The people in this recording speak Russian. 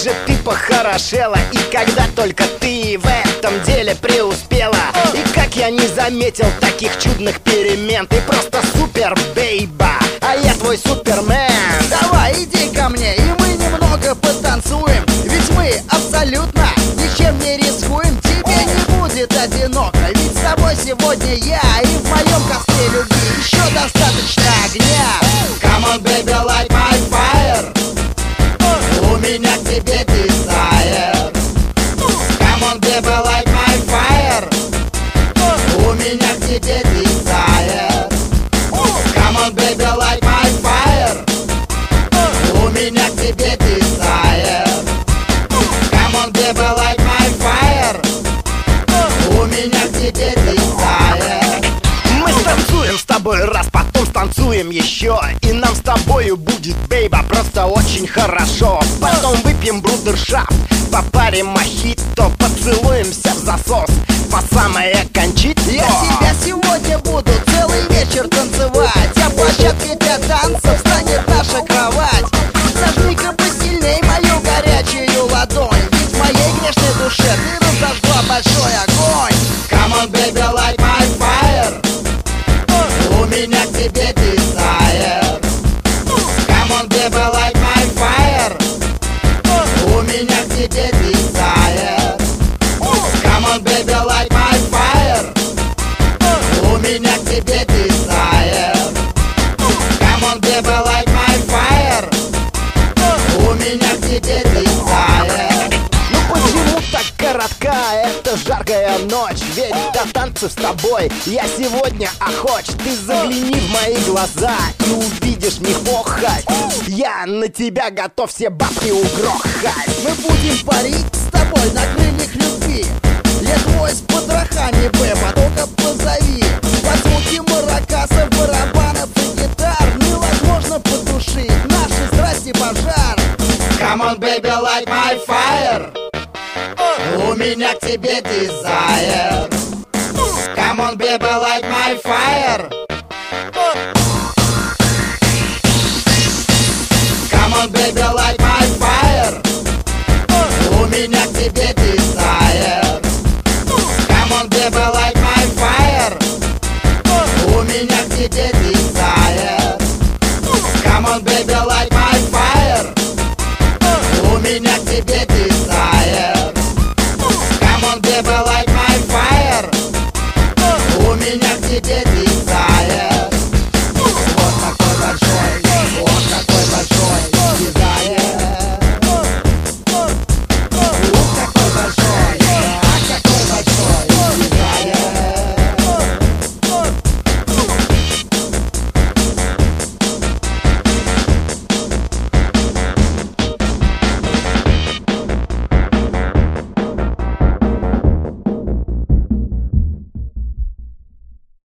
же ты похорошела, и когда только ты в этом деле преуспела. И как я не заметил таких чудных перемен. Ты просто супер, бейба, а я твой супермен. Давай, иди ко мне, и мы немного потанцуем. Ведь мы абсолютно ничем не рискуем. Тебе не будет одиноко, ведь с тобой сегодня я. И в моем костре любви еще достаточно огня. Come on, baby, light my fire. У меня к тебе desire. Come on, baby, light my fire. У меня к тебе desire. Come on, baby, light my fire. У меня к тебе desire. Come on, baby, light my fire. У меня к тебе desire. Мы станцуем с тобой раз, потом станцуем еще. И нам с тобою будет, бейба, просто очень хорошо. Потом выпьем брудершафт, попарим мохито, поцелуемся в засос по самое кончито. Я тебя сегодня буду целый вечер танцевать. А площадкой для танцев станет наша кровать. Зажми-ка посильней мою горячую ладонь, ведь в моей грешной душе ты разожгла большой огонь. Come on, baby, light my fire. У меня к тебе desire. Come on, baby, light my fire. У меня к тебе desire. Come on, baby, light my fire. У меня к тебе desire. Come on, baby, light my fire. У меня к тебе desire. Ну почему так коротка эта жаркая ночь? Ведь до танцев с тобой я сегодня охоч. Ты загляни в мои глаза и увидишь не похоть. Я на тебя готов все бабки угрохать. Мы будем парить с тобой на крыльях любви. Я твой с потрохами, бэба, только позови. Под звуки маракасов, барабанов и гитар невозможно потушить наши страсти пожар. Come on, baby, light my fire. У меня к тебе desire. Come on, baby, light my fire. Come on, baby, light